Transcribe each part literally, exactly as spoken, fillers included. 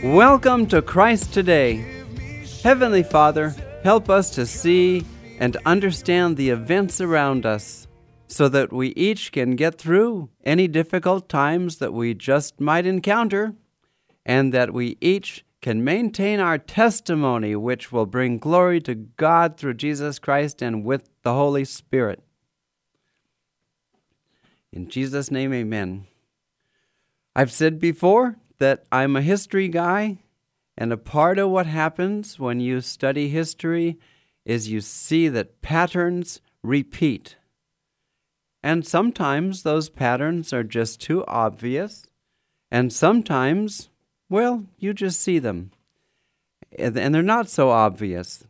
Welcome to Christ Today. Heavenly Father, help us to see and understand the events around us so that we each can get through any difficult times that we just might encounter, and that we each can maintain our testimony, which will bring glory to God through Jesus Christ and with the Holy Spirit. In Jesus' name, amen. I've said before that I'm a history guy, and a part of what happens when you study history is you see that patterns repeat. And sometimes those patterns are just too obvious, and sometimes, well, you just see them, and they're not so obvious.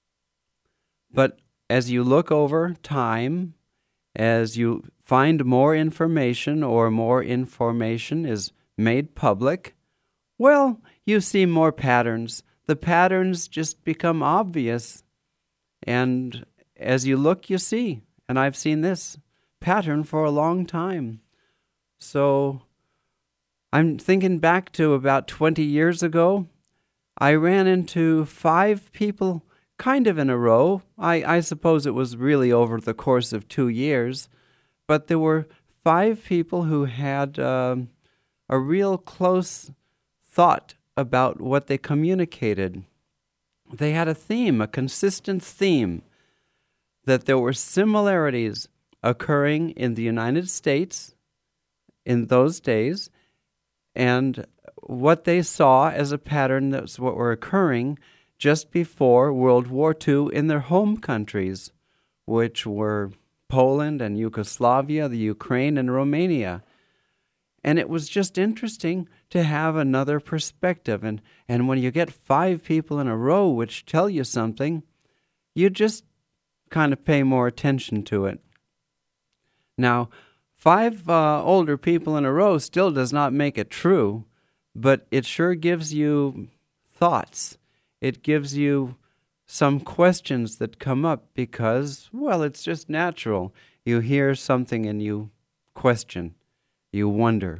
But as you look over time, as you find more information or more information is made public, well, you see more patterns. The patterns just become obvious. And as you look, you see. And I've seen this pattern for a long time. So I'm thinking back to about twenty years ago. I ran into five people kind of in a row. I, I suppose it was really over the course of two years. But there were five people who had uh, a real close thought about what they communicated. They had a theme, a consistent theme, that there were similarities occurring in the United States in those days, and what they saw as a pattern that's what were occurring just before World War Two in their home countries, which were Poland and Yugoslavia, the Ukraine and Romania. And it was just interesting to have another perspective. And, and when you get five people in a row which tell you something, you just kind of pay more attention to it. Now, five uh, older people in a row still does not make it true, but it sure gives you thoughts. It gives you some questions that come up because, well, it's just natural. You hear something and you question, you wonder.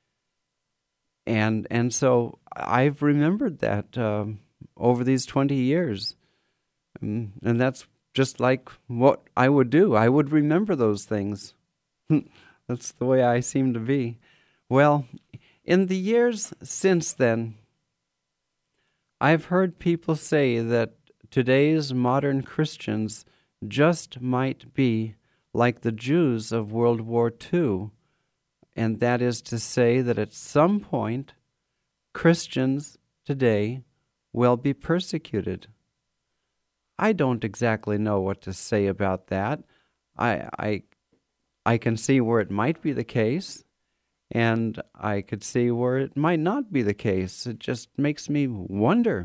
And and so I've remembered that um, over these twenty years. Um, and that's just like what I would do. I would remember those things. That's the way I seem to be. Well, in the years since then, I've heard people say that today's modern Christians just might be like the Jews of World War Two, and that is to say that at some point, Christians today will be persecuted. I don't exactly know what to say about that. I, I, I can see where it might be the case, and I could see where it might not be the case. It just makes me wonder.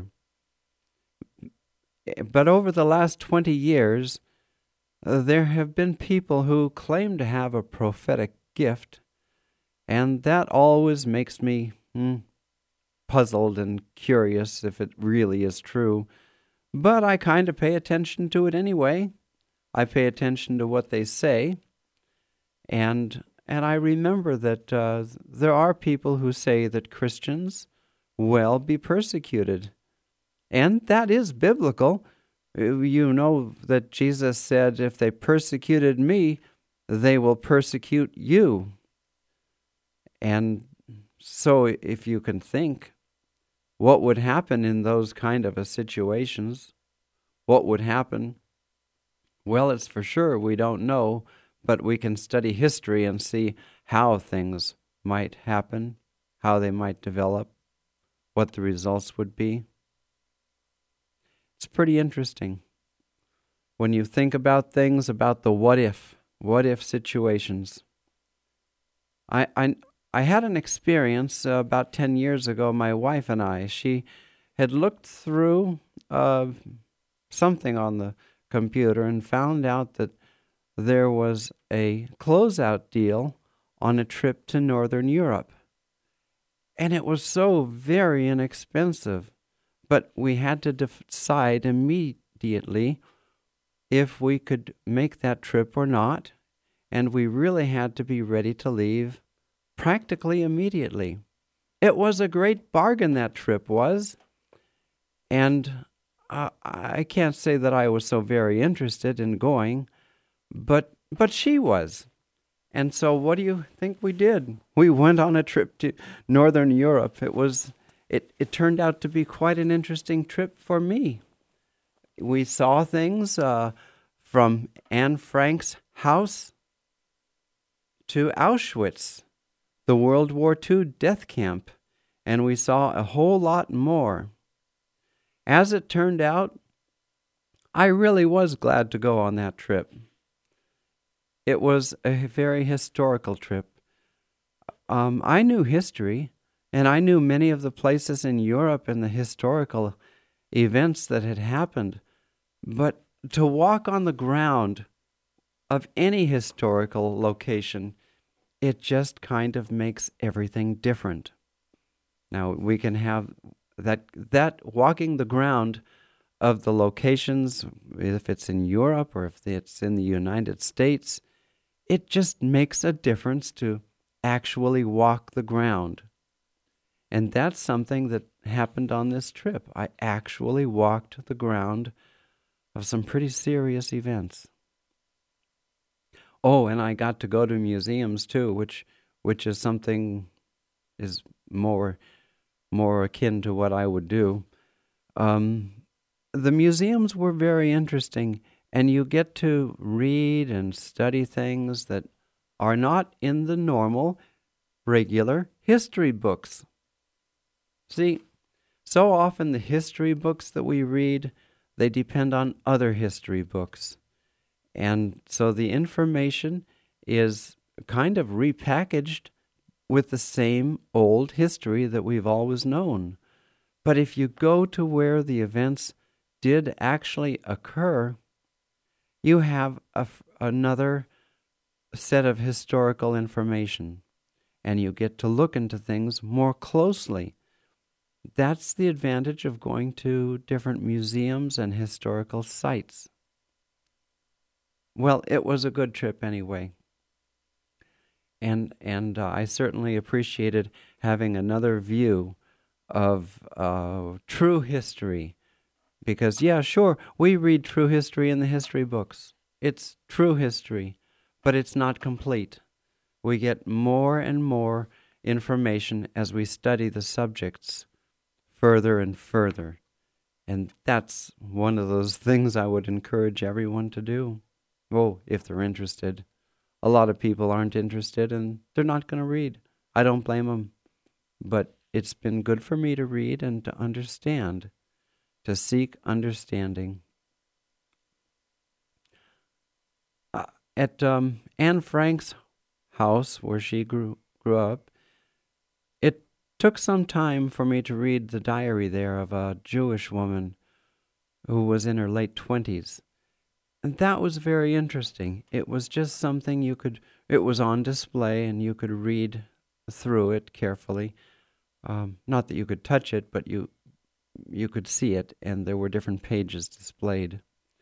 But over the last twenty years, uh, there have been people who claim to have a prophetic gift, and that always makes me hmm, puzzled and curious if it really is true. But I kind of pay attention to it anyway. I pay attention to what they say, and and I remember that uh, there are people who say that Christians will be persecuted. And that is biblical. You know that Jesus said, if they persecuted me, they will persecute you. And so if you can think, what would happen in those kind of a situations? What would happen? Well, it's for sure we don't know, but we can study history and see how things might happen, how they might develop, what the results would be. It's pretty interesting when you think about things, about the what if, what if situations. I I, I had an experience uh, about ten years ago, my wife and I. She had looked through uh, something on the computer and found out that there was a closeout deal on a trip to Northern Europe. And it was so very inexpensive. But we had to decide immediately if we could make that trip or not, and we really had to be ready to leave practically immediately. it was a great bargain, that trip was. And uh, I can't say that I was so very interested in going, but but she was. And so what do you think we did? We went on a trip to Northern Europe. It was it, it turned out to be quite an interesting trip for me. We saw things uh, from Anne Frank's house to Auschwitz, the World War Two death camp, and we saw a whole lot more. As it turned out, I really was glad to go on that trip. It was a very historical trip. Um, I knew history, and I knew many of the places in Europe and the historical events that had happened, but to walk on the ground of any historical location, it just kind of makes everything different. Now, we can have that that walking the ground of the locations, if it's in Europe or if it's in the United States, it just makes a difference to actually walk the ground. And that's something that happened on this trip. I actually walked the ground of some pretty serious events. Oh, and I got to go to museums too, which which is something is more more akin to what I would do. Um, the museums were very interesting, and you get to read and study things that are not in the normal, regular history books. See, so often the history books that we read, they depend on other history books. And so the information is kind of repackaged with the same old history that we've always known. But if you go to where the events did actually occur, you have a, another set of historical information, and you get to look into things more closely. That's the advantage of going to different museums and historical sites. Well, it was a good trip anyway. And and uh, I certainly appreciated having another view of uh, true history. Because, yeah, sure, we read true history in the history books. It's true history, but it's not complete. We get more and more information as we study the subjects further and further. And that's one of those things I would encourage everyone to do. Oh, if they're interested. A lot of people aren't interested and they're not going to read. I don't blame them. But it's been good for me to read and to understand, to seek understanding. Uh, at um, Anne Frank's house, where she grew grew up, it took some time for me to read the diary there of a Jewish woman who was in her late twenties. And that was very interesting. It was just something you could, it was on display and you could read through it carefully. Um, not that you could touch it, but you you could see it, and there were different pages displayed.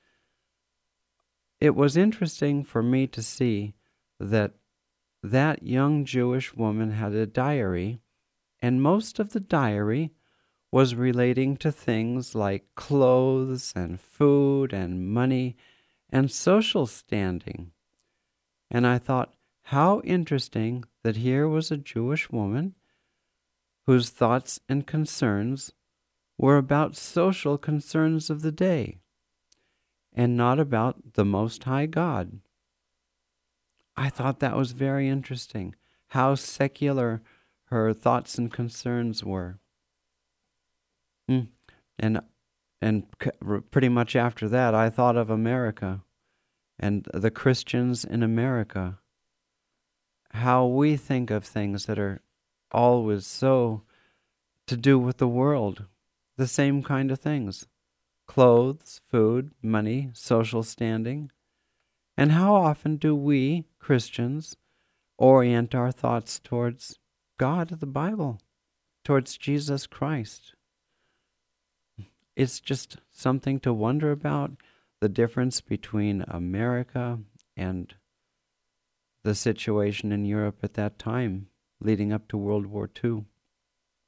It was interesting for me to see that that young Jewish woman had a diary, and most of the diary was relating to things like clothes and food and money and social standing. And I thought, how interesting that here was a Jewish woman whose thoughts and concerns were about social concerns of the day and not about the Most High God. I thought that was very interesting, how secular her thoughts and concerns were. Mm. And and pretty much after that, I thought of America and the Christians in America, how we think of things that are always so to do with the world, the same kind of things, clothes, food, money, social standing. And how often do we, Christians, orient our thoughts towards God, the Bible, towards Jesus Christ? It's just something to wonder about, the difference between America and the situation in Europe at that time, leading up to World War Two.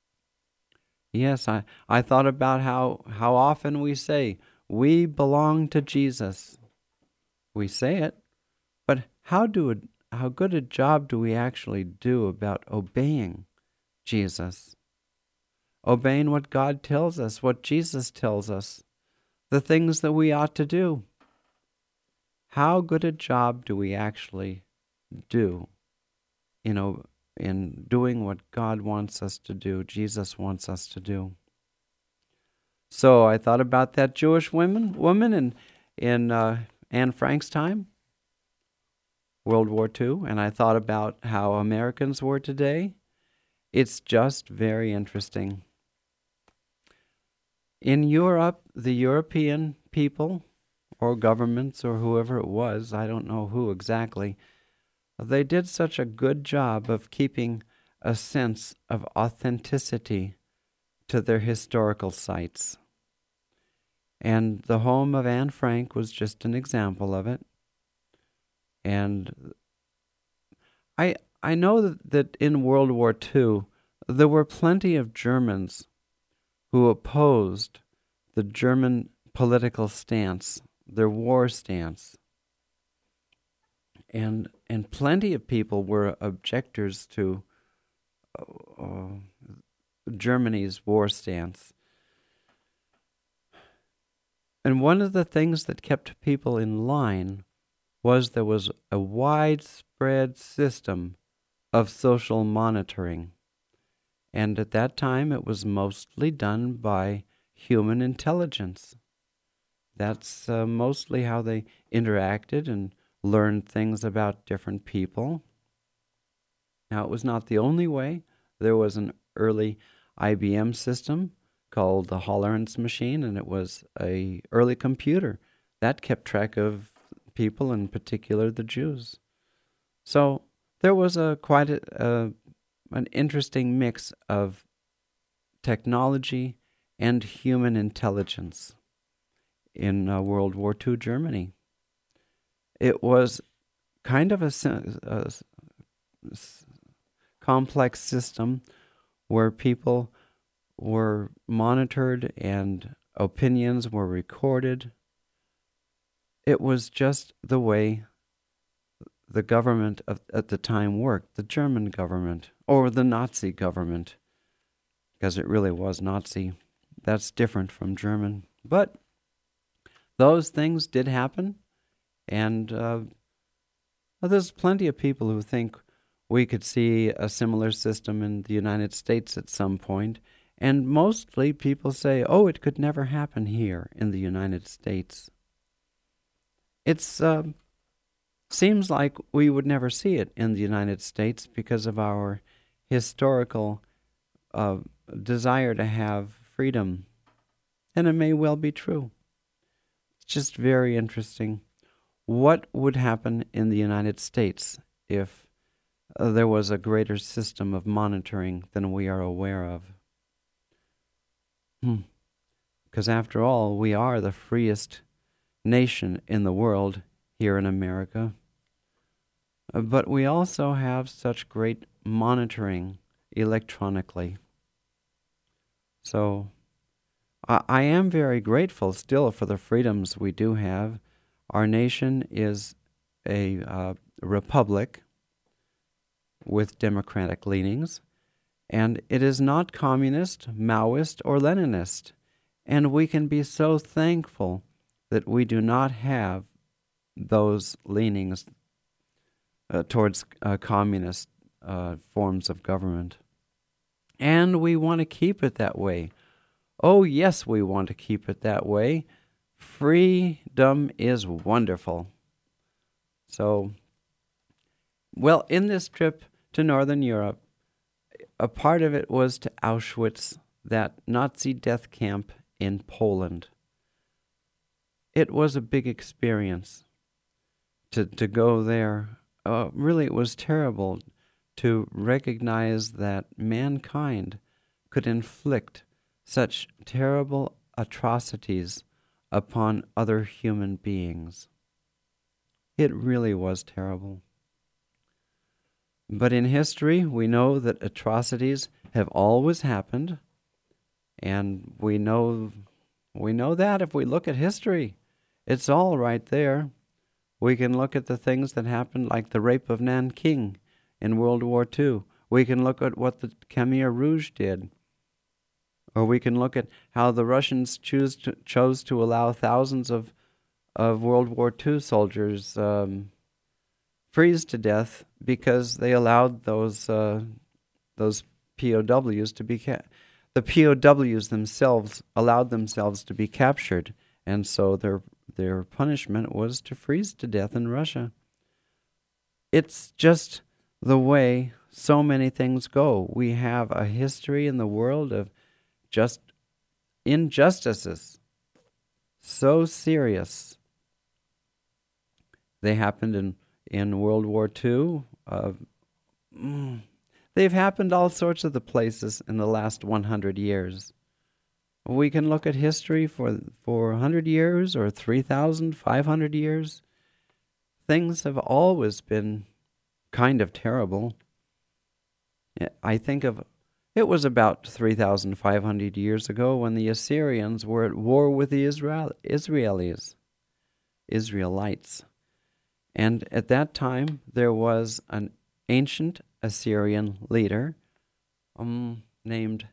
Yes, I, I thought about how, how often we say, we belong to Jesus. We say it, but how do it, how good a job do we actually do about obeying Jesus? Obeying what God tells us, what Jesus tells us, the things that we ought to do. How good a job do we actually do, you know, in doing what God wants us to do, Jesus wants us to do? So I thought about that Jewish woman, woman in, in uh, Anne Frank's time, World War Two, and I thought about how Americans were today. It's just very interesting. In Europe, the European people, or governments, or whoever it was, I don't know who exactly, they did such a good job of keeping a sense of authenticity to their historical sites. And the home of Anne Frank was just an example of it. And I I know that, that in World War Two, there were plenty of Germans who opposed the German political stance, their war stance. And and plenty of people were objectors to uh, uh, Germany's war stance. And one of the things that kept people in line was there was a widespread system of social monitoring. And at that time, it was mostly done by human intelligence. That's uh, mostly how they interacted and learned things about different people. Now, it was not the only way. There was an early I B M system called the Hollerens machine, and it was a early computer that kept track of people, in particular the Jews. So there was a quite a, a, an interesting mix of technology and human intelligence in uh, World War Two Germany. It was kind of a, a, a complex system where people were monitored and opinions were recorded. It was just the way the government of, at the time worked, the German government, or the Nazi government, because it really was Nazi. That's different from German. But those things did happen, and uh, there's plenty of people who think we could see a similar system in the United States at some point. And mostly people say, oh, it could never happen here in the United States. It uh, seems like we would never see it in the United States because of our historical uh, desire to have freedom. And it may well be true. It's just very interesting. What would happen in the United States if uh, there was a greater system of monitoring than we are aware of? Because after all, we are the freest nation in the world here in America. Uh, but we also have such great monitoring electronically. So I, I am very grateful still for the freedoms we do have. Our nation is a uh, republic with democratic leanings. And it is not communist, Maoist, or Leninist. And we can be so thankful that we do not have those leanings uh, towards uh, communist uh, forms of government. And we want to keep it that way. Oh, yes, we want to keep it that way. Freedom is wonderful. So, well, in this trip to Northern Europe, a part of it was to Auschwitz, that Nazi death camp in Poland. It was a big experience to, to go there. Uh, really, it was terrible to recognize that mankind could inflict such terrible atrocities upon other human beings. It really was terrible. But in history, we know that atrocities have always happened, And we know we know that if we look at history. It's all right there. We can look at the things that happened, like the rape of Nanking in World War Two. We can look at what the Khmer Rouge did. Or we can look at how the Russians choose to, chose to allow thousands of, of World War Two soldiers um, freeze to death because they allowed those uh, those P O Ws to be ca- the P O Ws themselves allowed themselves to be captured, and so their their punishment was to freeze to death in Russia. It's just the way so many things go. We have a history in the world of just injustices so serious. They happened in, in World War Two. Uh, mm, they've happened all sorts of the places in the last one hundred years. We can look at history for, for one hundred years or three thousand five hundred years. Things have always been kind of terrible. I think of it was about three thousand five hundred years ago when the Assyrians were at war with the Israel, Israelis, Israelites. And at that time, there was an ancient Assyrian leader um, named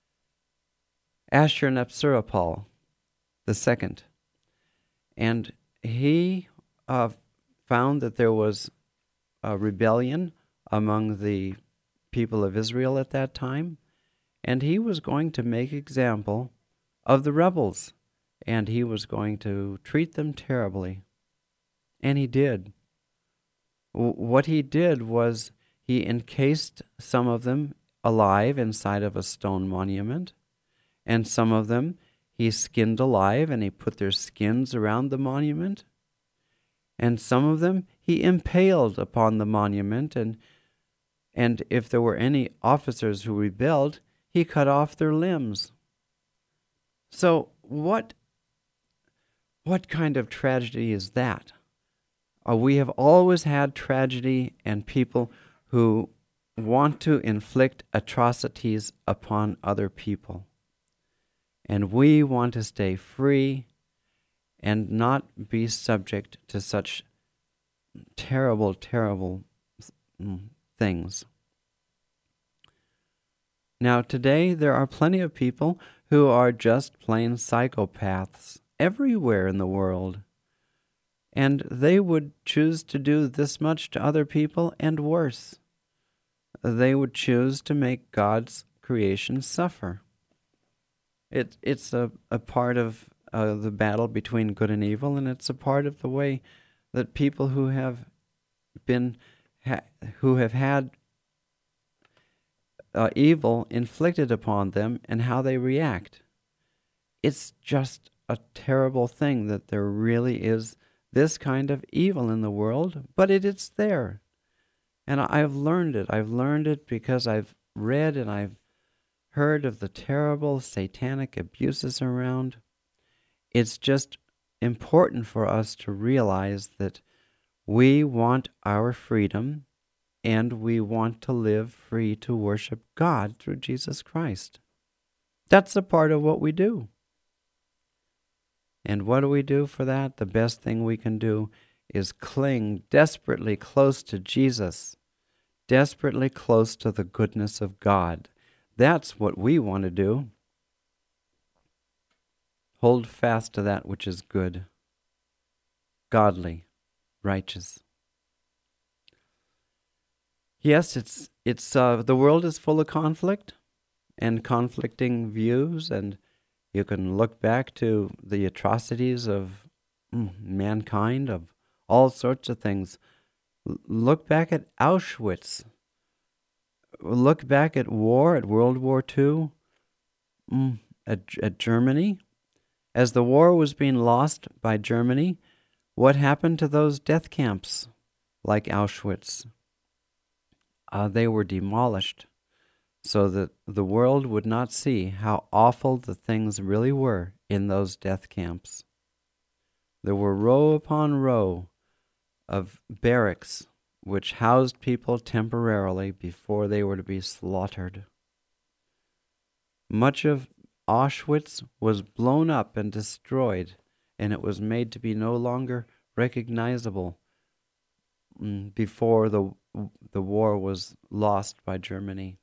Ashurnapirapal the second. And he uh, found that there was a rebellion among the people of Israel at that time, and he was going to make example of the rebels, and he was going to treat them terribly. And he did. W- what he did was he encased some of them alive inside of a stone monument, and some of them he skinned alive, and he put their skins around the monument, and some of them he impaled upon the monument, and And if there were any officers who rebelled, he cut off their limbs. So what, what kind of tragedy is that? Uh, we have always had tragedy and people who want to inflict atrocities upon other people. And we want to stay free and not be subject to such terrible, terrible things. Now, today, there are plenty of people who are just plain psychopaths everywhere in the world. And they would choose to do this much to other people and worse. They would choose to make God's creation suffer. It, it's a, a part of uh, the battle between good and evil, and it's a part of the way that people who have been Ha, who have had uh, evil inflicted upon them and how they react. It's just a terrible thing that there really is this kind of evil in the world, but it is there. And I've learned it. I've learned it because I've read and I've heard of the terrible satanic abuses around. It's just important for us to realize that we want our freedom, and we want to live free to worship God through Jesus Christ. That's a part of what we do. And what do we do for that? The best thing we can do is cling desperately close to Jesus, desperately close to the goodness of God. That's what we want to do. Hold fast to that which is good, godly, righteous. Yes, it's it's uh, the world is full of conflict and conflicting views, and you can look back to the atrocities of mm, mankind, of all sorts of things. L- look back at Auschwitz. Look back at war, at World War Two, mm, at, at Germany. As the war was being lost by Germany, what happened to those death camps like Auschwitz? Uh, they were demolished so that the world would not see how awful the things really were in those death camps. There were row upon row of barracks which housed people temporarily before they were to be slaughtered. Much of Auschwitz was blown up and destroyed, and it was made to be no longer recognizable mm, before the the war was lost by Germany.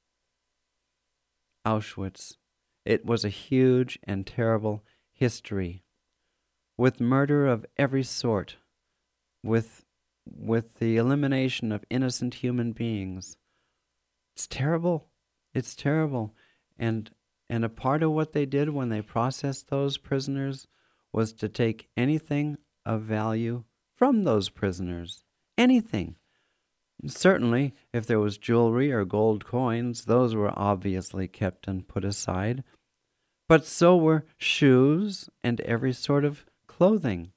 Auschwitz. It was a huge and terrible history, with murder of every sort, with with the elimination of innocent human beings. It's terrible. It's terrible. And and a part of what they did when they processed those prisoners was to take anything of value from those prisoners. Anything. Certainly, if there was jewelry or gold coins, those were obviously kept and put aside. But so were shoes and every sort of clothing.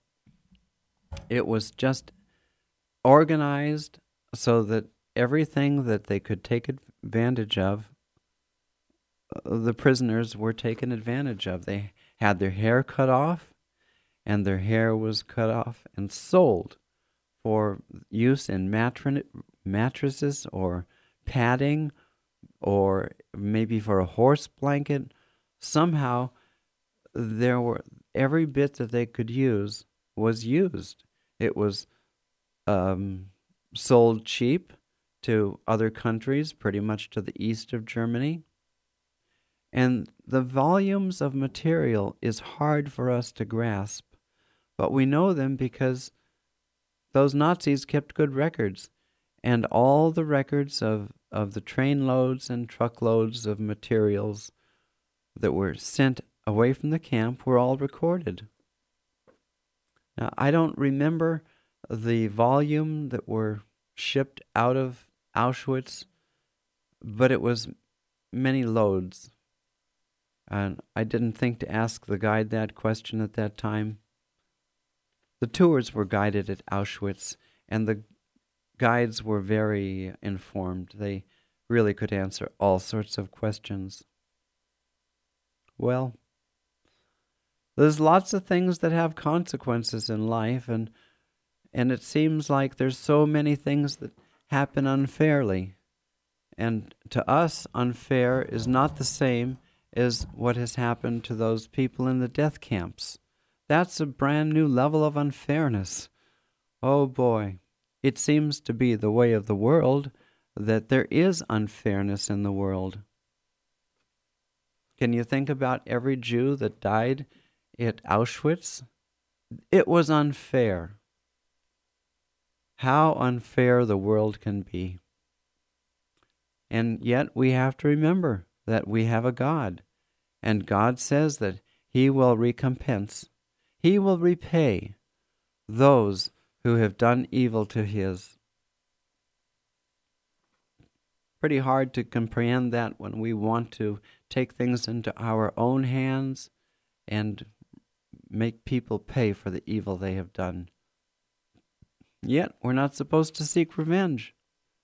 It was just organized so that everything that they could take advantage of, uh, the prisoners were taken advantage of. They had their hair cut off, and their hair was cut off and sold for use in matri- mattresses or padding, or maybe for a horse blanket. Somehow, there were every bit that they could use was used. It was um, sold cheap to other countries, pretty much to the east of Germany. And the volumes of material is hard for us to grasp, but we know them because those Nazis kept good records, and all the records of, of the train loads and truckloads of materials that were sent away from the camp were all recorded. Now, I don't remember the volume that were shipped out of Auschwitz, but it was many loads. And I didn't think to ask the guide that question at that time. The tours were guided at Auschwitz, and the guides were very informed. They really could answer all sorts of questions. Well, there's lots of things that have consequences in life, and and it seems like there's so many things that happen unfairly. And to us, unfair is not the same as what has happened to those people in the death camps. That's a brand new level of unfairness. Oh boy, it seems to be the way of the world that there is unfairness in the world. Can you think about every Jew that died at Auschwitz? It was unfair. How unfair the world can be. And yet we have to remember that we have a God, and God says that He will recompense, He will repay those who have done evil to His. Pretty hard to comprehend that when we want to take things into our own hands and make people pay for the evil they have done. Yet we're not supposed to seek revenge.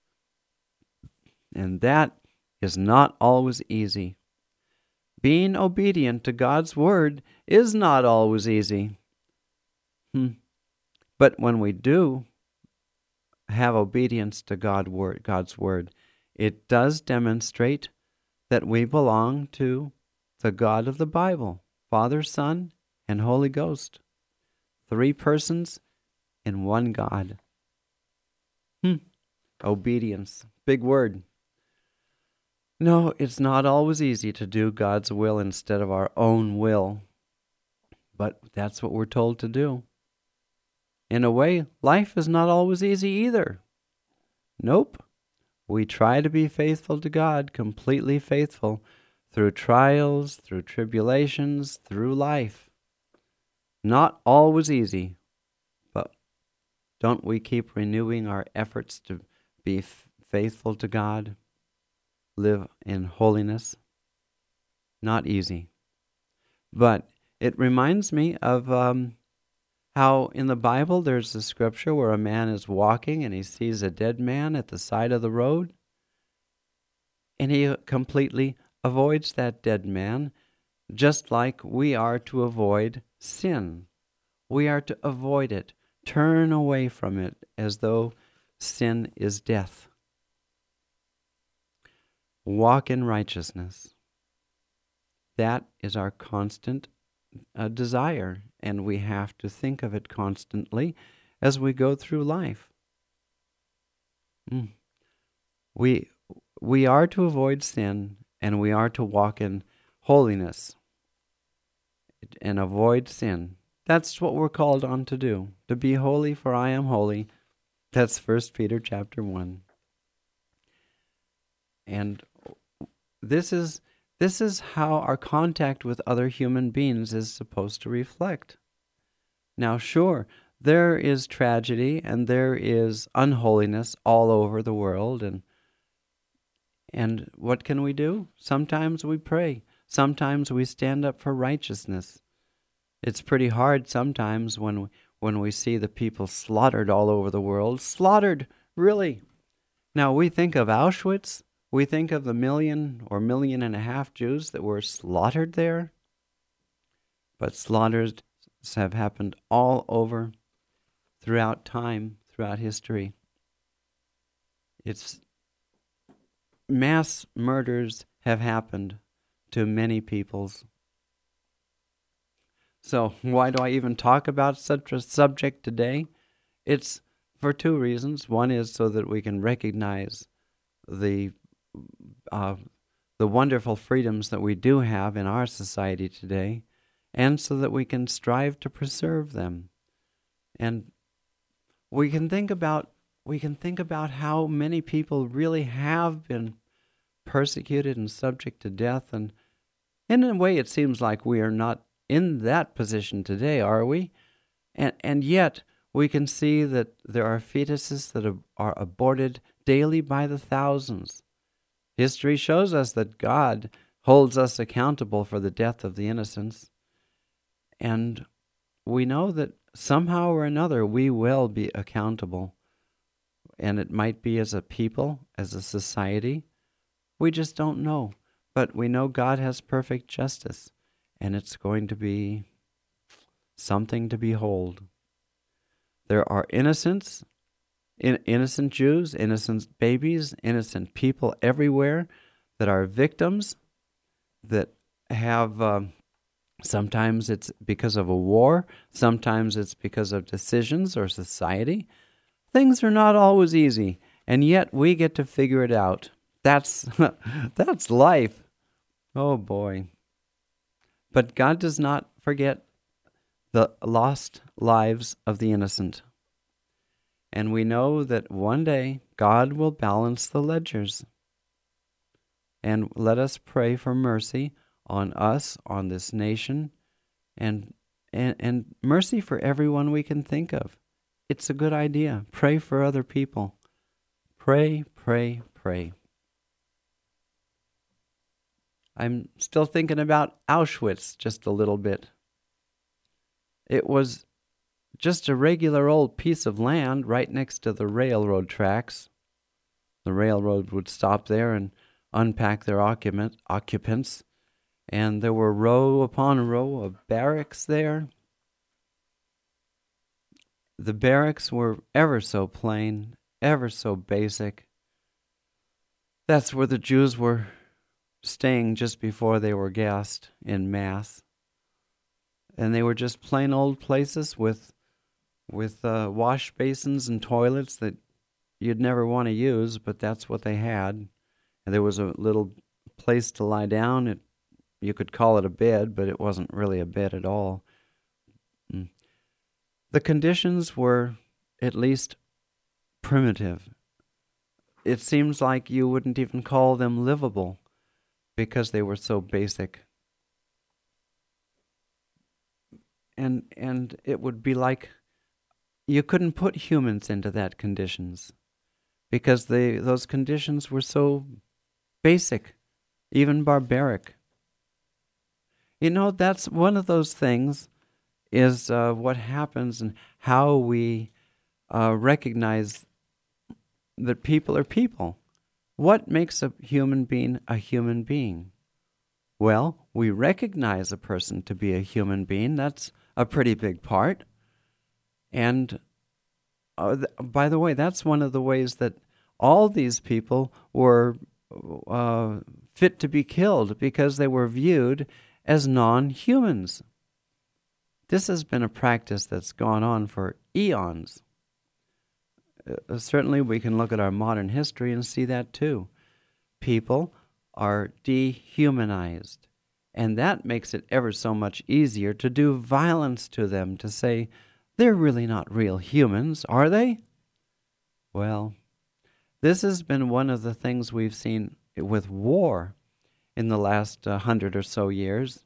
And that is not always easy. Being obedient to God's word is not always easy. Hmm. But when we do have obedience to God word, God's word, it does demonstrate that we belong to the God of the Bible, Father, Son, and Holy Ghost. Three persons in one God. Hmm. Obedience. Big word. No, it's not always easy to do God's will instead of our own will. But that's what we're told to do. In a way, life is not always easy either. Nope. We try to be faithful to God, completely faithful, through trials, through tribulations, through life. Not always easy, but don't we keep renewing our efforts to be f- faithful to God, live in holiness? Not easy. But it reminds me of um, how in the Bible there's a scripture where a man is walking and he sees a dead man at the side of the road, and he completely avoids that dead man, just like we are to avoid sin. We are to avoid it, turn away from it as though sin is death. Walk in righteousness. that is our constant uh, desire, and we have to think of it constantly as we go through life. Mm. We we are to avoid sin, and we are to walk in holiness and avoid sin. That's what we're called on to do. To be holy, for I am holy. That's First Peter chapter one. And this is this is how our contact with other human beings is supposed to reflect. Now, sure, there is tragedy and there is unholiness all over the world, and and what can we do? Sometimes we pray. Sometimes we stand up for righteousness. It's pretty hard sometimes when we, when we see the people slaughtered all over the world. Slaughtered, really. Now, we think of Auschwitz. We think of the million or million and a half Jews that were slaughtered there. But slaughters have happened all over throughout time, throughout history. It's mass murders have happened to many peoples. So why do I even talk about such a subject today? It's for two reasons. One is so that we can recognize the uh, the wonderful freedoms that we do have in our society today, and so that we can strive to preserve them. And we can think about we can think about how many people really have been persecuted and subject to death, and in a way it seems like we are not in that position today, are we? And and yet we can see that there are fetuses that are, are aborted daily by the thousands. History shows us that God holds us accountable for the death of the innocents, and we know that somehow or another we will be accountable, and it might be as a people, as a society. We just don't know, but we know God has perfect justice, and it's going to be something to behold. There are innocents, in, innocent Jews, innocent babies, innocent people everywhere that are victims, that have, um, sometimes it's because of a war, sometimes it's because of decisions or society. Things are not always easy, and yet we get to figure it out. That's that's life. Oh boy. But God does not forget the lost lives of the innocent. And we know that one day God will balance the ledgers. And let us pray for mercy on us, on this nation, and and, and mercy for everyone we can think of. It's a good idea. Pray for other people. Pray, pray, pray. I'm still thinking about Auschwitz just a little bit. It was just a regular old piece of land right next to the railroad tracks. The railroad would stop there and unpack their occupant, occupants, and there were row upon row of barracks there. The barracks were ever so plain, ever so basic. That's where the Jews were staying just before they were gassed in mass. And they were just plain old places with with uh, wash basins and toilets that you'd never want to use, but that's what they had. And there was a little place to lie down. It, you could call it a bed, but it wasn't really a bed at all. Mm. The conditions were at least primitive. It seems like you wouldn't even call them livable because they were so basic. And and it would be like you couldn't put humans into that conditions because they those conditions were so basic, even barbaric. You know, that's one of those things is uh, what happens and how we uh, recognize that people are people. What makes a human being a human being? Well, we recognize a person to be a human being. That's a pretty big part. And uh, th- by the way, that's one of the ways that all these people were uh, fit to be killed, because they were viewed as non-humans. This has been a practice that's gone on for eons. Uh, certainly we can look at our modern history and see that too. People are dehumanized, and that makes it ever so much easier to do violence to them, to say, they're really not real humans, are they? Well, this has been one of the things we've seen with war in the last uh, hundred or so years.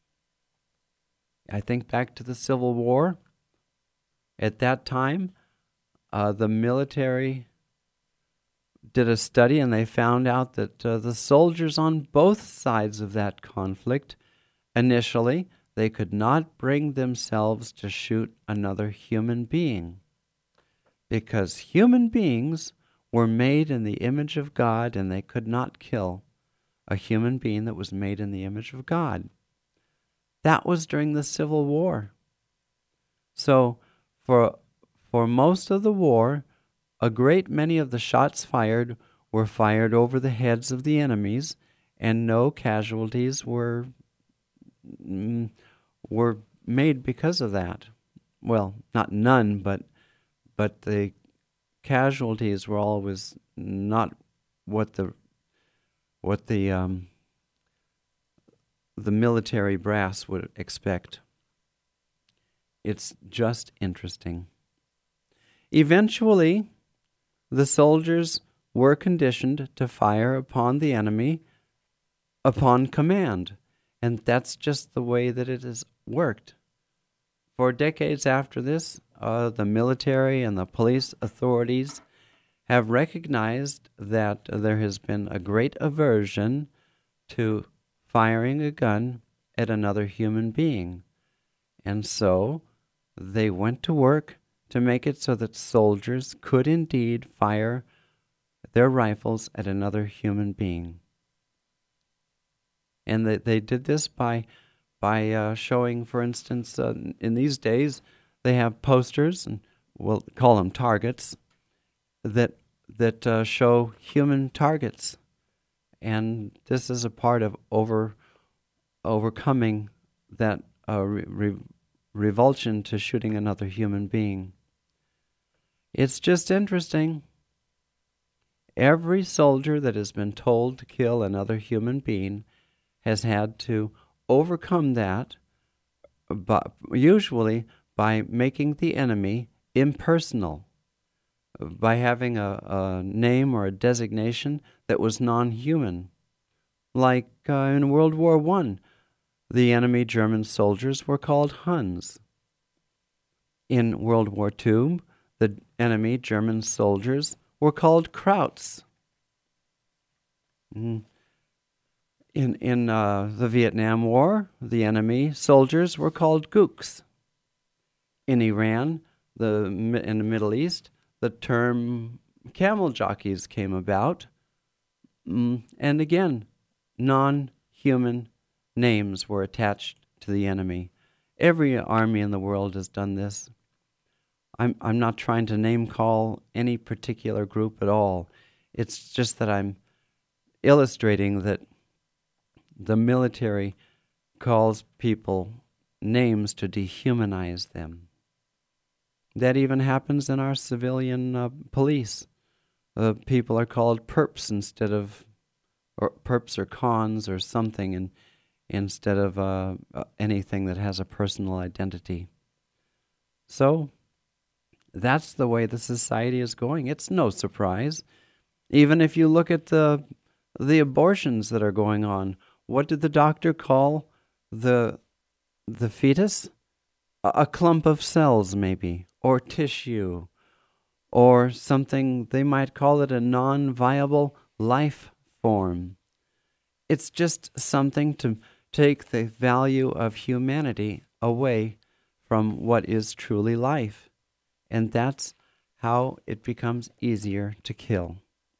I think back to the Civil War. At that time, uh, the military did a study, and they found out that uh, the soldiers on both sides of that conflict, initially, they could not bring themselves to shoot another human being, because human beings were made in the image of God, and they could not kill a human being that was made in the image of God. That was during the Civil War. So for for most of the war, a great many of the shots fired were fired over the heads of the enemies, and no casualties were mm, were made because of that. Well, not none, but but the casualties were always not what the what the um, the military brass would expect. It's just interesting. Eventually, the soldiers were conditioned to fire upon the enemy upon command, and that's just the way that it has worked. For decades after this, uh, the military and the police authorities have recognized that there has been a great aversion to firing a gun at another human being. And so they went to work to make it so that soldiers could indeed fire their rifles at another human being. And they, they did this by by uh, showing, for instance, uh, in these days, they have posters, and we'll call them targets, that that uh, show human targets. And this is a part of over overcoming that uh, re- re- revulsion to shooting another human being. It's just interesting. Every soldier that has been told to kill another human being has had to overcome that, but usually by making the enemy impersonal, by having a, a name or a designation that was non-human. Like uh, in World War One, the enemy German soldiers were called Huns. In World War Two, the enemy German soldiers were called Krauts. Mm. In in uh, the Vietnam War, the enemy soldiers were called Gooks. In Iran, the in the Middle East, the term camel jockeys came about. Mm, and again, non-human names were attached to the enemy. Every army in the world has done this. I'm I'm not trying to name call any particular group at all. It's just that I'm illustrating that the military calls people names to dehumanize them. That even happens in our civilian uh, police. Uh, people are called perps instead of, or perps or cons or something, and instead of uh, uh, anything that has a personal identity. So that's the way the society is going. It's no surprise. Even if you look at the the abortions that are going on, what did the doctor call the the fetus? A, a clump of cells, maybe, or tissue, or something. They might call it a non-viable life form. It's just something to take the value of humanity away from what is truly life. And that's how it becomes easier to kill.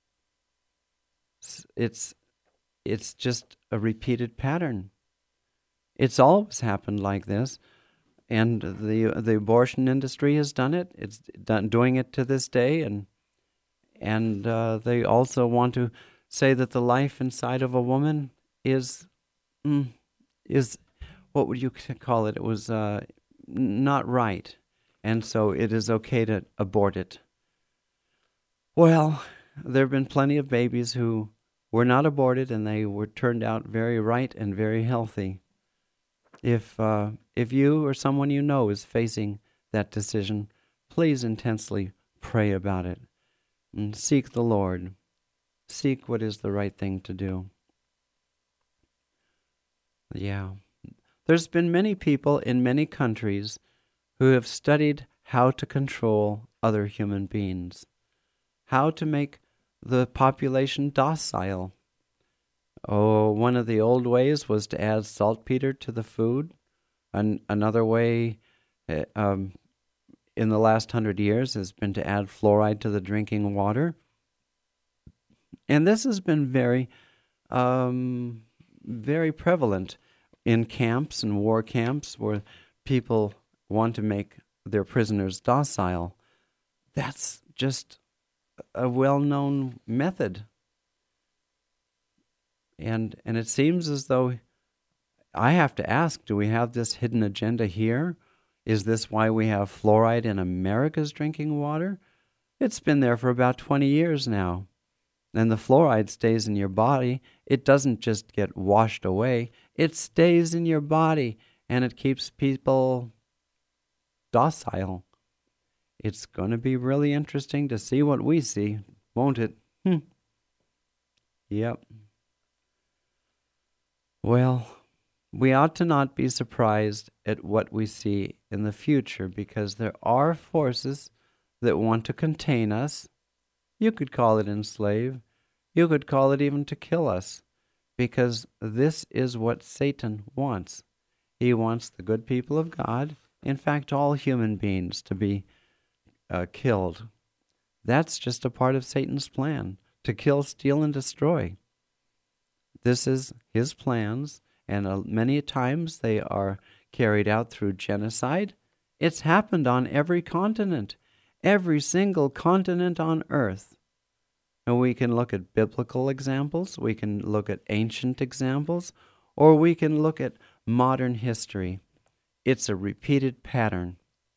It's it's just a repeated pattern. It's always happened like this, and the the abortion industry has done it. It's done, doing it to this day, and and uh, they also want to say that the life inside of a woman is mm, is what would you c- call it? It was uh, n- not right. And so it is okay to abort it. Well, there have been plenty of babies who were not aborted and they were turned out very right and very healthy. If uh, if you or someone you know is facing that decision, please intensely pray about it and seek the Lord. Seek what is the right thing to do. Yeah. There's been many people in many countries who have studied how to control other human beings, how to make the population docile. Oh, one of the old ways was to add saltpeter to the food. An- another way uh, um, in the last hundred years has been to add fluoride to the drinking water. And this has been very, um, very prevalent in camps and war camps where people want to make their prisoners docile. That's just a well-known method. And and it seems as though I have to ask, do we have this hidden agenda here? Is this why we have fluoride in America's drinking water? It's been there for about twenty years now. And the fluoride stays in your body. It doesn't just get washed away. It stays in your body, and it keeps people docile. It's going to be really interesting to see what we see, won't it? Hmm. Yep. Well, we ought to not be surprised at what we see in the future because there are forces that want to contain us. You could call it enslave. You could call it even to kill us, because this is what Satan wants. He wants the good people of God, in fact, all human beings, to be uh, killed. That's just a part of Satan's plan, to kill, steal, and destroy. This is his plans, and uh, many times they are carried out through genocide. It's happened on every continent, every single continent on earth. And we can look at biblical examples, we can look at ancient examples, or we can look at modern history. It's a repeated pattern.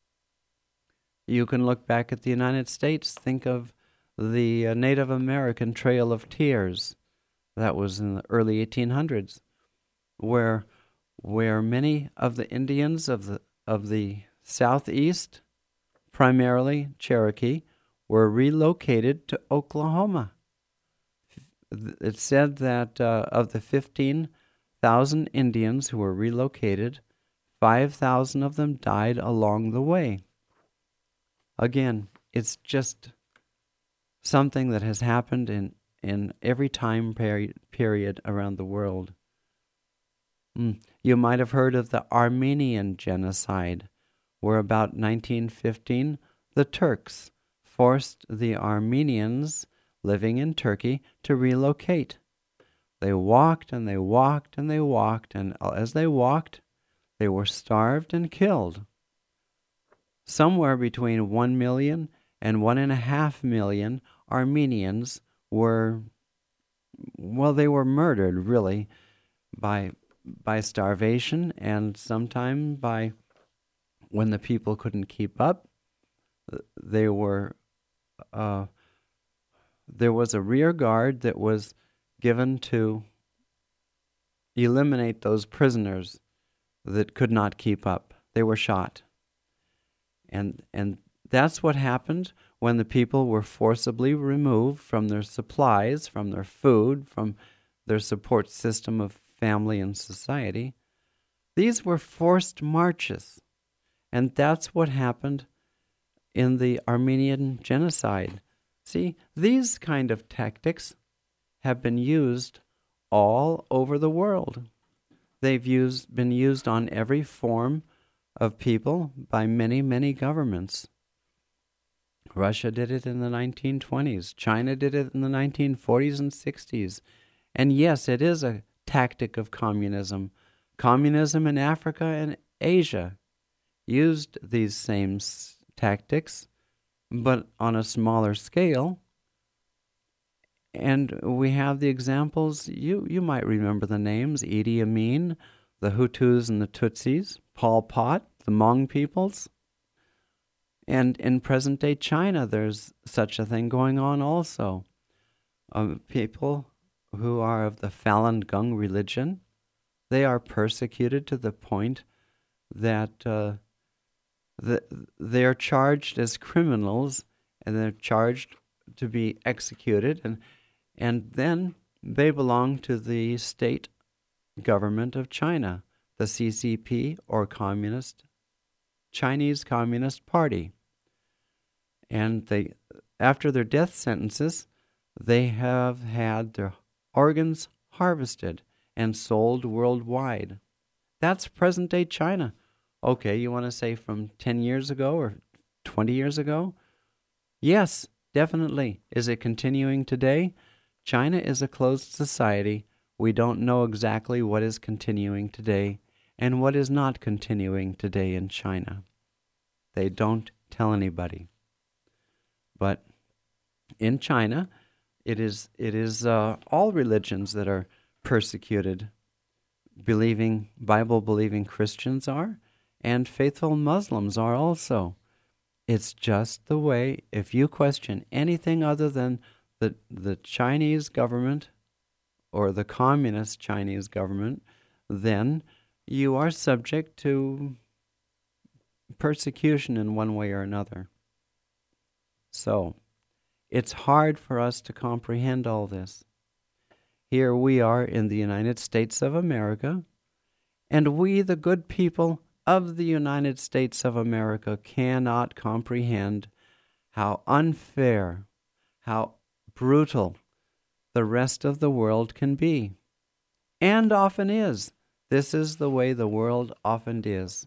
You can look back at the United States, think of the uh, Native American Trail of Tears. That was in the early eighteen hundreds, where where many of the Indians of the of the Southeast, primarily Cherokee, were relocated to Oklahoma. It said that uh, of the fifteen thousand Indians who were relocated, five thousand of them died along the way. Again, it's just something that has happened in, in every time peri- period around the world. Mm. You might have heard of the Armenian genocide, where about nineteen fifteen, the Turks forced the Armenians living in Turkey to relocate. They walked and they walked and they walked, and as they walked, they were starved and killed. Somewhere between one million and one and a half million Armenians were, well, they were murdered, really, by by starvation, and sometime by, when the people couldn't keep up, they were, uh, there was a rear guard that was given to eliminate those prisoners that could not keep up. They were shot. And and that's what happened when the people were forcibly removed from their supplies, from their food, from their support system of family and society. These were forced marches. And that's what happened in the Armenian genocide. See, these kind of tactics have been used all over the world. They've used been used on every form of people by many, many governments. Russia did it in the nineteen twenties. China did it in the nineteen forties and sixties. And yes, it is a tactic of communism. Communism in Africa and Asia used these same s- tactics, but on a smaller scale. And we have the examples, you, you might remember the names, Idi Amin, the Hutus and the Tutsis, Pol Pot, the Hmong peoples. And in present-day China, there's such a thing going on also. Uh, people who are of the Falun Gong religion, they are persecuted to the point that uh, the, they're charged as criminals, and they're charged to be executed, and and then they belong to the state government of China, the C C P, or Communist Chinese Communist Party. And they, after their death sentences, they have had their organs harvested and sold worldwide. That's present-day China. Okay, you want to say from ten years ago or twenty years ago? Yes, definitely. Is it continuing today? China is a closed society. We don't know exactly what is continuing today and what is not continuing today in China. They don't tell anybody. But in China, it is it is uh, all religions that are persecuted. Believing, Bible-believing Christians are, and faithful Muslims are also. It's just the way. If you question anything other than the the Chinese government or the communist Chinese government, then you are subject to persecution in one way or another. So, it's hard for us to comprehend all this. Here we are in the United States of America, and we, the good people of the United States of America, cannot comprehend how unfair, how brutal the rest of the world can be, and often is. This is the way the world often is.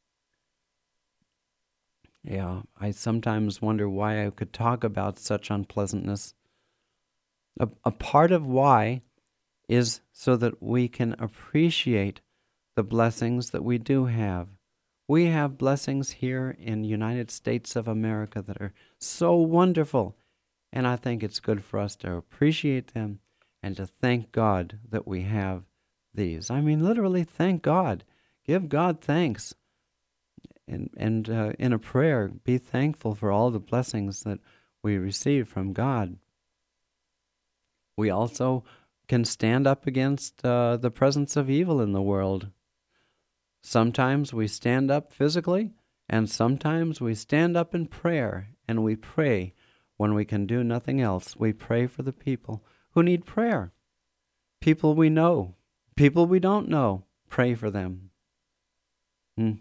Yeah, I sometimes wonder why I could talk about such unpleasantness. A, a part of why is so that we can appreciate the blessings that we do have. We have blessings here in the United States of America that are so wonderful, and I think it's good for us to appreciate them and to thank God that we have these. I mean, literally thank God. Give God thanks. And, and uh, in a prayer, be thankful for all the blessings that we receive from God. We also can stand up against uh, the presence of evil in the world. Sometimes we stand up physically, and sometimes we stand up in prayer, and we pray when we can do nothing else. We pray for the people who need prayer. People we know, people we don't know, pray for them. Hmm.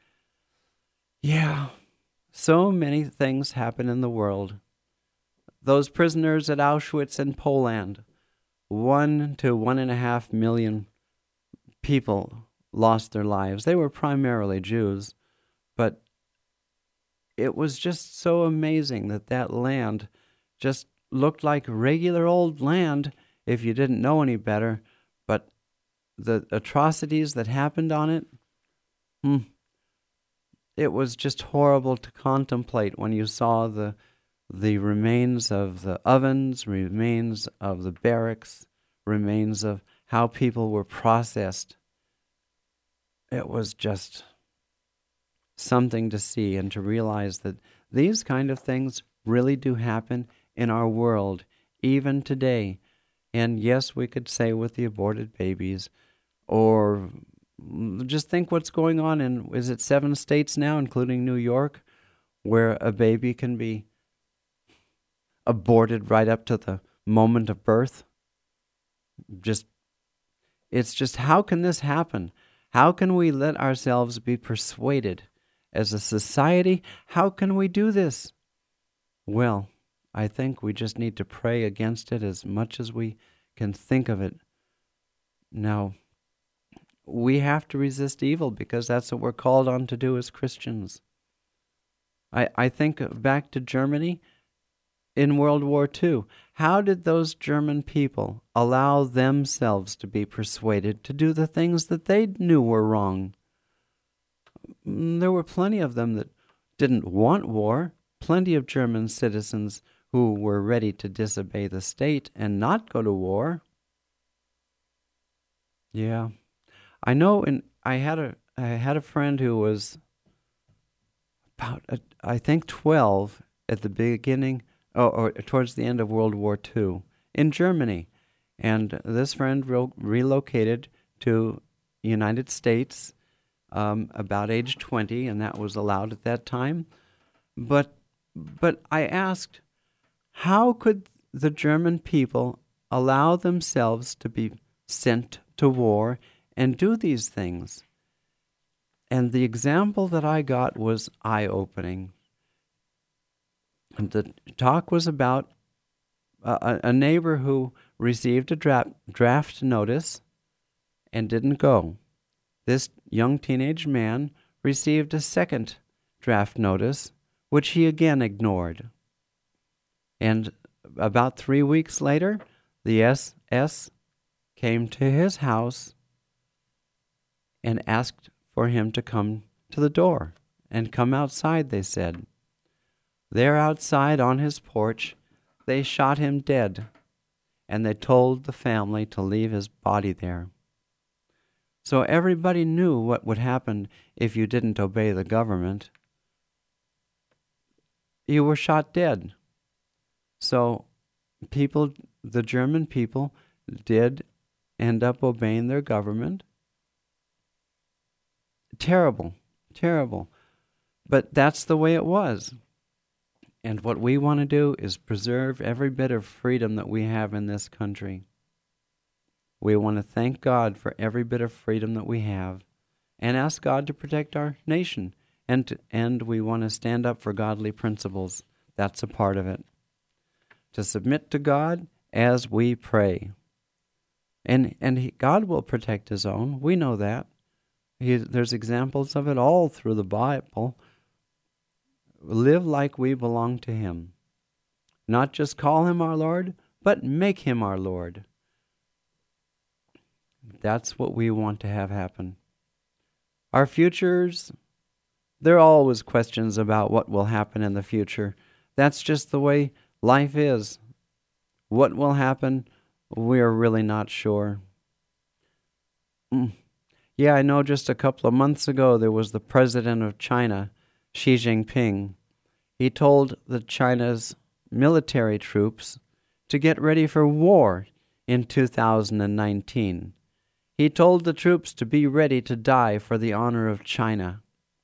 Yeah, so many things happen in the world. Those prisoners at Auschwitz in Poland, one to one and a half million people lost their lives. They were primarily Jews, but it was just so amazing that that land just looked like regular old land if you didn't know any better, but the atrocities that happened on it, hmm, it was just horrible to contemplate when you saw the the remains of the ovens, remains of the barracks, remains of how people were processed. It was just something to see and to realize that these kind of things really do happen in our world, even today. And yes, we could say with the aborted babies, or just think what's going on in, is it seven states now, including New York, where a baby can be aborted right up to the moment of birth? Just, it's just, how can this happen? How can we let ourselves be persuaded as a society? How can we do this? Well, I think we just need to pray against it as much as we can think of it. Now, we have to resist evil because that's what we're called on to do as Christians. I, I think back to Germany in World War Two. How did those German people allow themselves to be persuaded to do the things that they knew were wrong? There were plenty of them that didn't want war, plenty of German citizens who were ready to disobey the state and not go to war. Yeah. I know, and I had a I had a friend who was about uh, I think twelve at the beginning, oh, or towards the end of World War Two in Germany, and this friend re- relocated to United States um, about age twenty, and that was allowed at that time. But but I asked, how could the German people allow themselves to be sent to war and do these things? And the example that I got was eye-opening. And the talk was about a, a neighbor who received a dra- draft notice and didn't go. This young teenage man received a second draft notice, which he again ignored. And about three weeks later, the S S came to his house and asked for him to come to the door and come outside, they said. There outside on his porch, they shot him dead, and they told the family to leave his body there. So everybody knew what would happen if you didn't obey the government. You were shot dead. So people, the German people, did end up obeying their government. Terrible, terrible. But that's the way it was. And what we want to do is preserve every bit of freedom that we have in this country. We want to thank God for every bit of freedom that we have and ask God to protect our nation. And, to, and we want to stand up for godly principles. That's a part of it. To submit to God as we pray. And, and he, God will protect His own. We know that. He, there's examples of it all through the Bible. Live like we belong to Him. Not just call Him our Lord, but make Him our Lord. That's what we want to have happen. Our futures, there are always questions about what will happen in the future. That's just the way life is. What will happen, we're really not sure. Mm. Yeah, I know just a couple of months ago there was the president of China, Xi Jinping. He told the China's military troops to get ready for war in two thousand nineteen. He told the troops to be ready to die for the honor of China.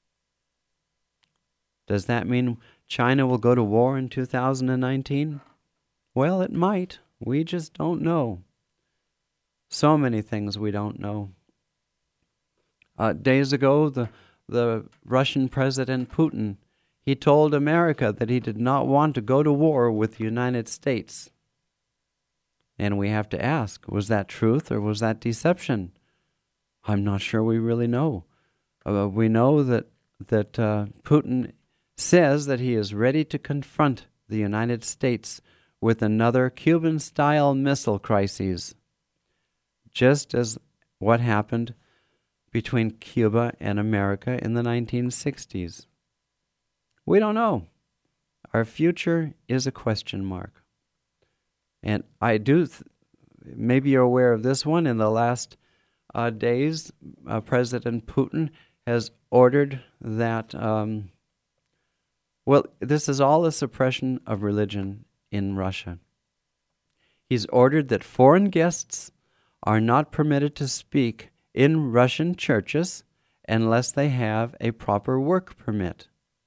Does that mean China will go to war in two thousand nineteen? Well, it might. We just don't know. So many things we don't know. Uh, days ago, the, the Russian President Putin, he told America that he did not want to go to war with the United States. And we have to ask, was that truth or was that deception? I'm not sure we really know. Uh, we know that, that uh, Putin says that he is ready to confront the United States with another Cuban-style missile crisis, just as what happened between Cuba and America in the nineteen sixties. We don't know. Our future is a question mark. And I do, th- maybe you're aware of this one, in the last uh, days, uh, President Putin has ordered that, um, well, this is all a suppression of religion in Russia. He's ordered that foreign guests are not permitted to speak in Russian churches unless they have a proper work permit.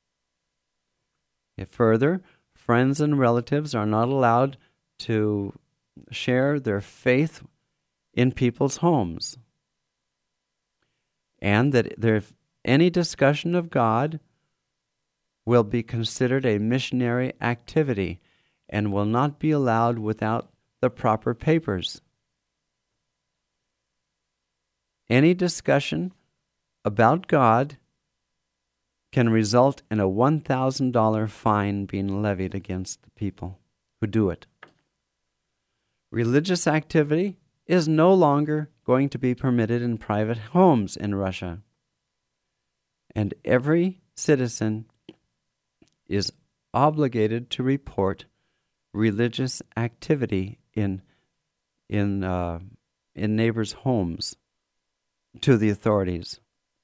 If further, friends and relatives are not allowed to share their faith in people's homes. And that there, any discussion of God will be considered a missionary activity and will not be allowed without the proper papers. Any discussion about God can result in a one thousand dollars fine being levied against the people who do it. Religious activity is no longer going to be permitted in private homes in Russia. And every citizen is obligated to report religious activity in in uh, in neighbors' homes. to the authorities.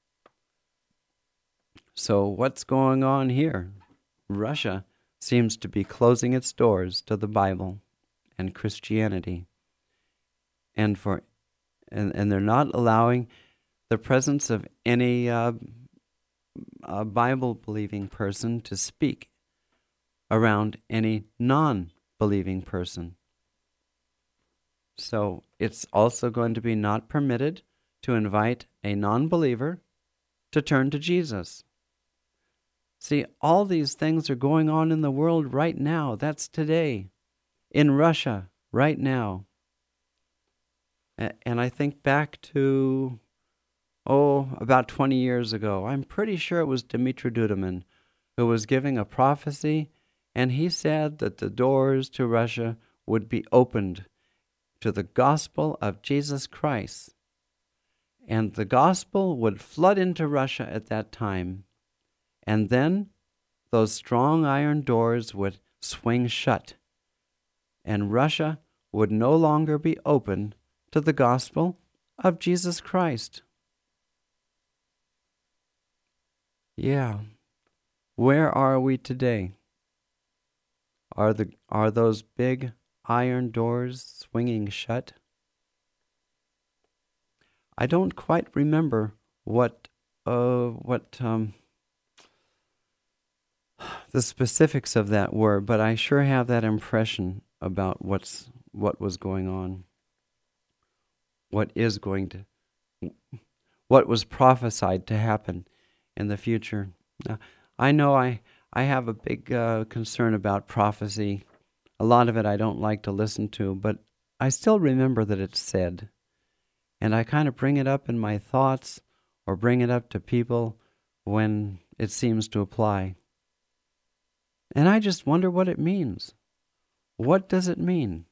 So what's going on here? Russia seems to be closing its doors to the Bible and Christianity, and for and, and they're not allowing the presence of any uh, a Bible-believing person to speak around any non-believing person. So it's also going to be not permitted to invite a non-believer to turn to Jesus. See, all these things are going on in the world right now. That's today. In Russia, right now. And I think back to, oh, about twenty years ago. I'm pretty sure it was Dmitry Duduman who was giving a prophecy, and he said that the doors to Russia would be opened to the gospel of Jesus Christ. And the gospel would flood into Russia at that time. And then those strong iron doors would swing shut, and Russia would no longer be open to the gospel of Jesus Christ. Yeah. Where are we today? Are the are those big iron doors swinging shut? I don't quite remember what uh what um the specifics of that were, but I sure have that impression about what's what was going on. What is going to what was prophesied to happen in the future. Now, I know I I have a big uh, concern about prophecy. A lot of it I don't like to listen to, but I still remember that it's said. And I kind of bring it up in my thoughts or bring it up to people when it seems to apply. And I just wonder what it means. What does it mean?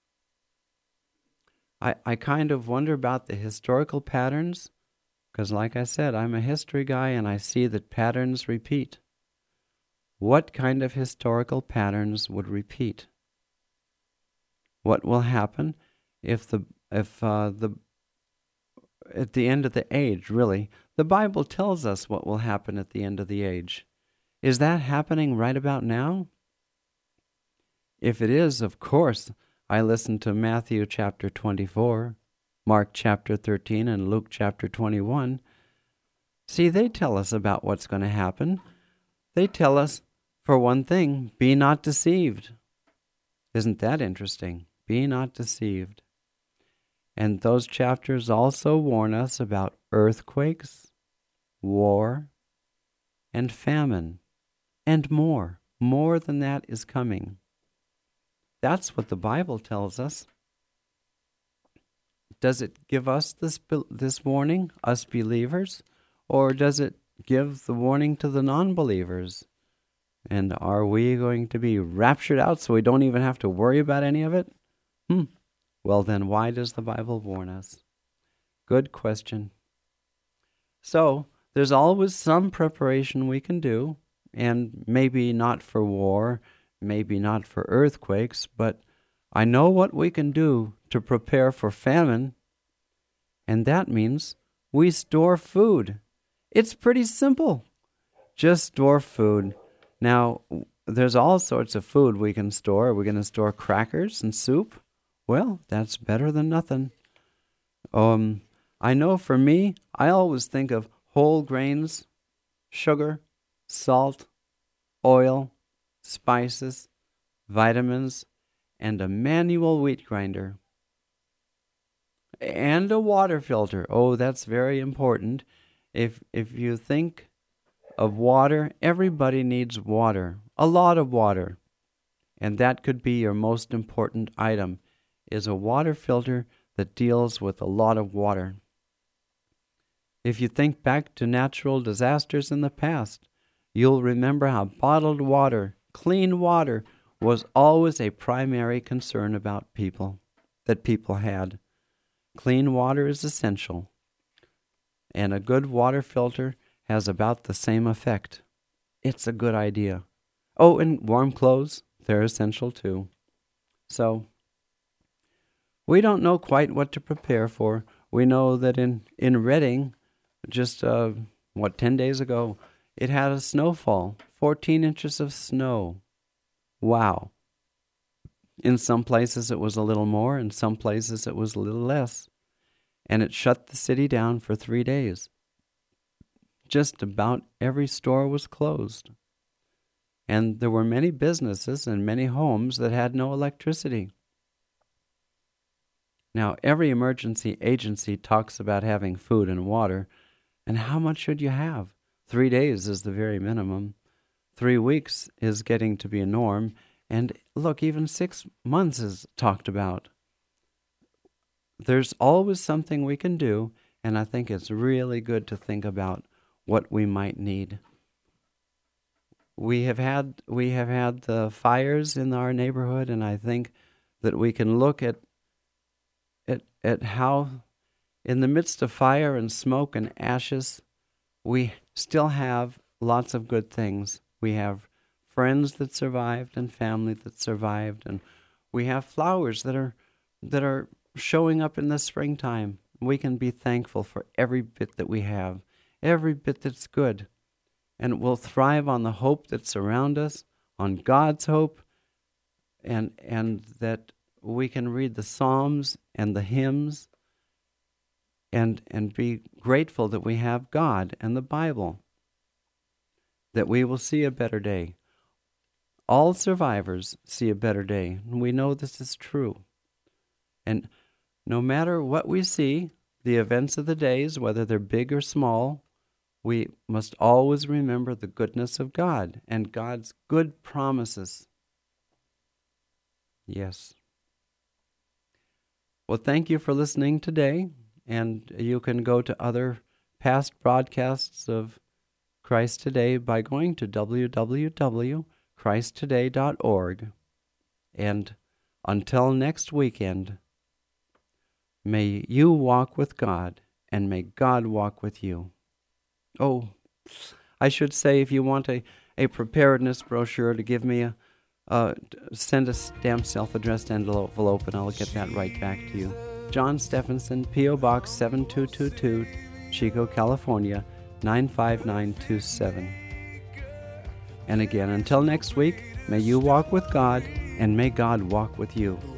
I, I kind of wonder about the historical patterns, because like I said, I'm a history guy and I see that patterns repeat. What kind of historical patterns would repeat? What will happen if the if uh, the at the end of the age, really? The Bible tells us what will happen at the end of the age. Is that happening right about now? If it is, of course, I listen to Matthew chapter twenty-four, Mark chapter thirteen, and Luke chapter twenty-one. See, they tell us about what's going to happen. They tell us, for one thing, be not deceived. Isn't that interesting? Be not deceived. And those chapters also warn us about earthquakes, war, and famine, and more. More than that is coming. That's what the Bible tells us. Does it give us this this warning, us believers, or does it give the warning to the non-believers? And are we going to be raptured out so we don't even have to worry about any of it? Hmm. Well, then why does the Bible warn us? Good question. So, there's always some preparation we can do, and maybe not for war, maybe not for earthquakes, but I know what we can do to prepare for famine, and that means we store food. It's pretty simple. Just store food. Now, there's all sorts of food we can store. Are we going to store crackers and soup? Well, that's better than nothing. Um, I know for me, I always think of whole grains, sugar, salt, oil, spices, vitamins, and a manual wheat grinder. And a water filter. Oh, that's very important. If if you think of water, everybody needs water, a lot of water. And that could be your most important item, is a water filter that deals with a lot of water. If you think back to natural disasters in the past, you'll remember how bottled water, clean water, was always a primary concern about people, that people had. Clean water is essential, and a good water filter has about the same effect. It's a good idea. Oh, and warm clothes, they're essential too. So, we don't know quite what to prepare for. we know that in, in Reading, just, uh, what, ten days ago, it had a snowfall, fourteen inches of snow. Wow. In some places it was a little more, in some places it was a little less. And it shut the city down for three days. Just about every store was closed. And there were many businesses and many homes that had no electricity. Now, every emergency agency talks about having food and water, and how much should you have? Three days is the very minimum. Three weeks is getting to be a norm, and look, even six months is talked about. There's always something we can do, and I think it's really good to think about what we might need. We have had we have had the fires in our neighborhood, and I think that we can look at at at how, in the midst of fire and smoke and ashes, we still have lots of good things. We have friends that survived and family that survived, and we have flowers that are that are showing up in the springtime. We can be thankful for every bit that we have, every bit that's good. And we'll thrive on the hope that's around us, on God's hope, and and that we can read the Psalms and the hymns and and be grateful that we have God and the Bible, that we will see a better day. All survivors see a better day, and we know this is true. And no matter what we see, the events of the days, whether they're big or small, we must always remember the goodness of God and God's good promises. Yes. Well, thank you for listening today, and you can go to other past broadcasts of Christ Today by going to w w w dot christ today dot org. And until next weekend, may you walk with God, and may God walk with you. Oh, I should say, if you want a, a preparedness brochure to give me a, uh, send a stamped self-addressed envelope, and I'll get that right back to you. John Stephenson, P O Box seven two two two, Chico, California, nine five nine two seven. And again, until next week, may you walk with God, and may God walk with you.